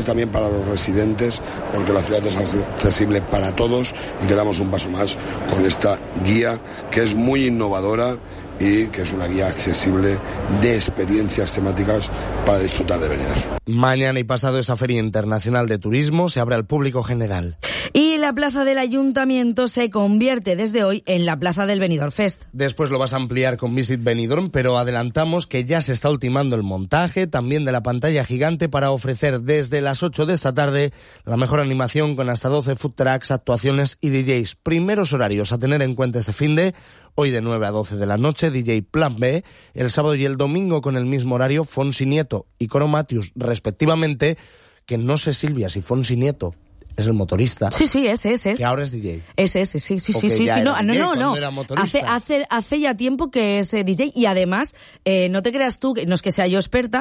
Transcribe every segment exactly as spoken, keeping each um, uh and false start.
también para los residentes, porque la ciudad es accesible para todos y que damos un paso más con esta guía que es muy innovadora y que es una guía accesible de experiencias temáticas para disfrutar de Benidorm. Mañana y pasado esa Feria Internacional de Turismo se abre al público general. Y la plaza del Ayuntamiento se convierte desde hoy en la plaza del Benidorm Fest. Después lo vas a ampliar con Visit Benidorm, pero adelantamos que ya se está ultimando el montaje también de la pantalla gigante para ofrecer desde las ocho de esta tarde la mejor animación con hasta doce food trucks, actuaciones y D Js. Primeros horarios a tener en cuenta este finde. Hoy de nueve a doce de la noche, D J Plan B, el sábado y el domingo con el mismo horario, Fonsi Nieto y Coro Matius, respectivamente, que no sé, Silvia, si Fonsi Nieto es el motorista. Sí, sí, ese, ese es. Que ahora es D J. Ese, ese, sí, sí, sí, sí, sí. No, no, no, no. Hace, hace, hace ya tiempo que es D J y además, eh, no te creas tú, no es que sea yo experta,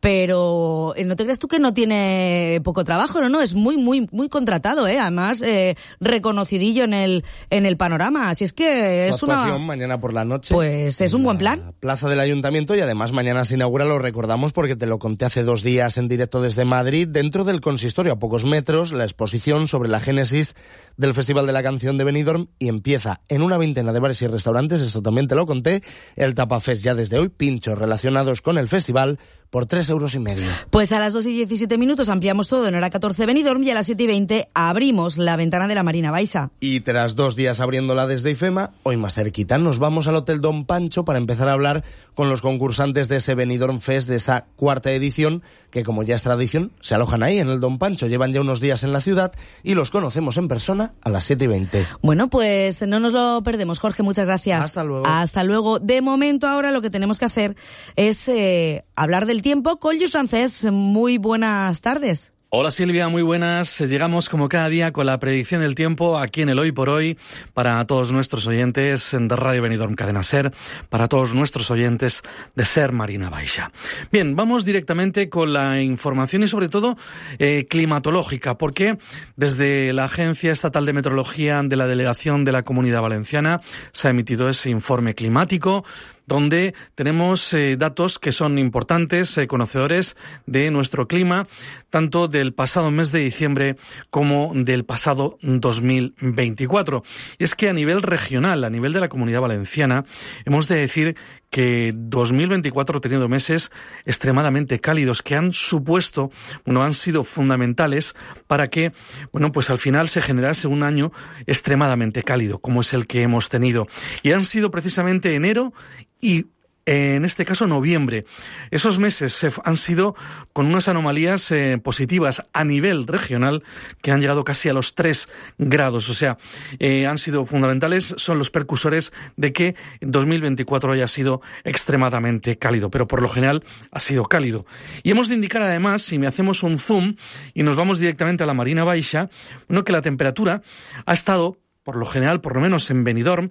pero eh, no te creas tú que no tiene poco trabajo, no, no, es muy, muy, muy contratado, eh, además, eh, reconocidillo en el, en el panorama, así es que Su es una... actuación mañana por la noche. Pues es un buen plan. Plaza del Ayuntamiento y además mañana se inaugura, lo recordamos porque te lo conté hace dos días en directo desde Madrid, dentro del consistorio a pocos metros, la exposición sobre la génesis del Festival de la Canción de Benidorm y empieza en una veintena de bares y restaurantes, esto también te lo conté, el Tapafest ya desde hoy, pinchos relacionados con el festival por tres euros y medio. Pues a las dos y diecisiete minutos ampliamos todo en hora catorce Benidorm y a las siete y veinte abrimos la ventana de la Marina Baixa. Y tras dos días abriéndola desde IFEMA, hoy más cerquita nos vamos al Hotel Don Pancho para empezar a hablar con los concursantes de ese Benidorm Fest, de esa cuarta edición, que como ya es tradición, se alojan ahí en el Don Pancho, llevan ya unos días en la ciudad y los conocemos en persona a las siete y veinte. Bueno, pues no nos lo perdemos, Jorge, muchas gracias. Hasta luego. Hasta luego. De momento ahora lo que tenemos que hacer es eh, hablar del tiempo con Lluís Francés. Muy buenas tardes. Hola Silvia, muy buenas. Llegamos como cada día con la predicción del tiempo aquí en el Hoy por Hoy para todos nuestros oyentes de Radio Benidorm Cadena Ser, para todos nuestros oyentes de Ser Marina Baixa. Bien, vamos directamente con la información y sobre todo eh, climatológica, porque desde la Agencia Estatal de Meteorología de la Delegación de la Comunidad Valenciana se ha emitido ese informe climático donde tenemos eh, datos que son importantes, eh, conocedores de nuestro clima, tanto del pasado mes de diciembre como del pasado dos mil veinticuatro. Y es que a nivel regional, a nivel de la Comunidad Valenciana, hemos de decir que dos mil veinticuatro ha tenido meses extremadamente cálidos que han supuesto, bueno, han sido fundamentales para que, bueno, pues al final se generase un año extremadamente cálido, como es el que hemos tenido. Y han sido precisamente enero y en este caso noviembre. Esos meses han sido con unas anomalías eh, positivas a nivel regional que han llegado casi a los tres grados. O sea, eh, han sido fundamentales, son los precursores de que dos mil veinticuatro haya sido extremadamente cálido, pero por lo general ha sido cálido. Y hemos de indicar además, si me hacemos un zoom y nos vamos directamente a la Marina Baixa, bueno, que la temperatura ha estado, por lo general, por lo menos en Benidorm,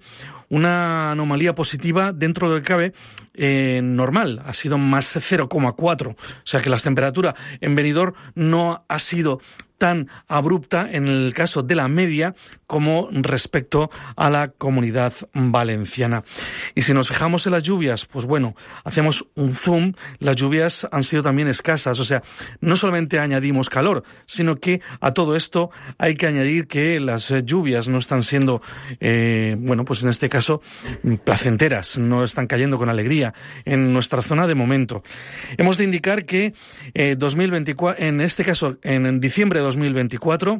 una anomalía positiva dentro de lo que cabe eh, normal, ha sido más cero coma cuatro, o sea que la temperatura en Benidorm no ha sido tan abrupta en el caso de la media como respecto a la Comunidad Valenciana. Y si nos fijamos en las lluvias, pues bueno, hacemos un zoom, las lluvias han sido también escasas, o sea, no solamente añadimos calor, sino que a todo esto hay que añadir que las lluvias no están siendo, eh, bueno, pues en este caso, placenteras, no están cayendo con alegría en nuestra zona de momento. Hemos de indicar que eh, dos mil veinticuatro, en este caso, en, en diciembre de dos mil veinticuatro,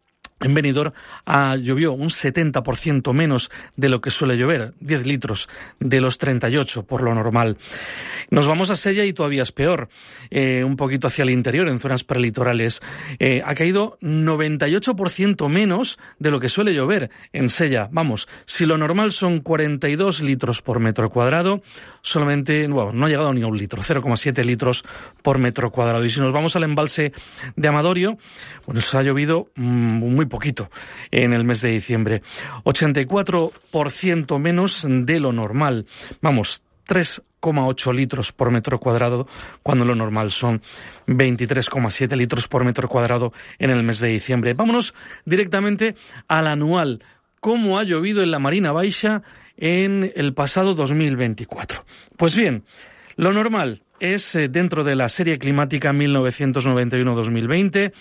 en Benidorm ah, llovió un setenta por ciento menos de lo que suele llover, diez litros de los treinta y ocho por lo normal. Nos vamos a Sella y todavía es peor, eh, un poquito hacia el interior, en zonas prelitorales. Eh, ha caído noventa y ocho por ciento menos de lo que suele llover en Sella. Vamos, si lo normal son cuarenta y dos litros por metro cuadrado, solamente, bueno, no ha llegado ni a un litro, cero coma siete litros por metro cuadrado. Y si nos vamos al embalse de Amadorio, bueno, se ha llovido mmm, muy poquito en el mes de diciembre. ochenta y cuatro por ciento menos de lo normal. Vamos, tres coma ocho litros por metro cuadrado, cuando lo normal son veintitrés coma siete litros por metro cuadrado en el mes de diciembre. Vámonos directamente al anual. ¿Cómo ha llovido en la Marina Baixa en el pasado dos mil veinticuatro? Pues bien, lo normal es eh, dentro de la serie climática mil novecientos noventa y uno a dos mil veinte,